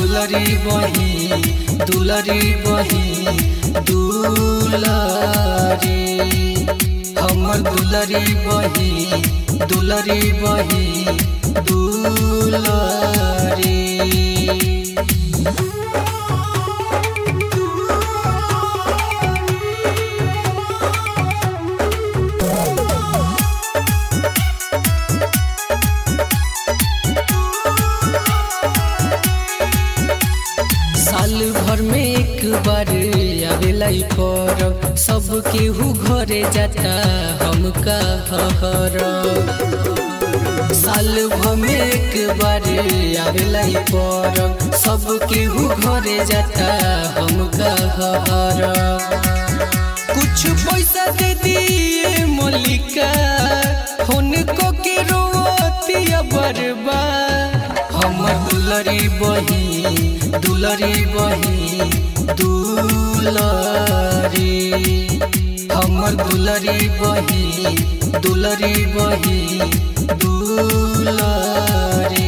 दुलरी बही दुलरी बही दुलरी हमर दुलरी बही दुलरी बही दुलरी। साल भर में एक बार आवेला परब, सब केहू घरे जाता हमका हर। साल भर में एक बार आवेला परब, सब केहू घरे जाता हमका हर। कुछ पैसा दे दिए मलिका हुनको के रोतिया बरबा। हमर दुलरी बही दुलरी बही दुलरी हमर दुलरी बही दुलरी बही दुलरी।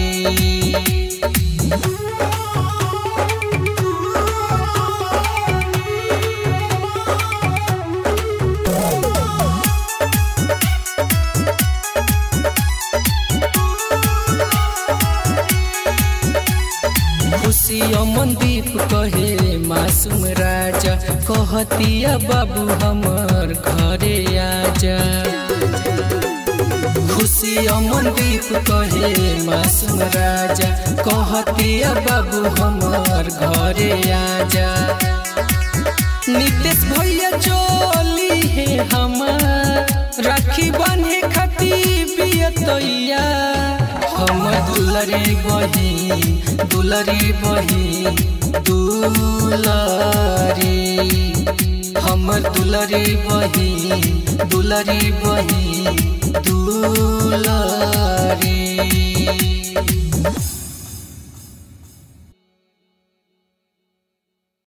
खुशी अमनदीप कहे मासूम राजा, कहतिया बाबू हमर घरे आजा। खुशी अमनदीप कहे मासूम राजा, कहतिया बाबू हमर घरे आजा। नितेश भैया चली है हमार, राखी बांधे खाती बियतैया। हमर दुलरी बही दुलरी बही दुलरी हमर दुलरी बही दुलरी बही दुलरी।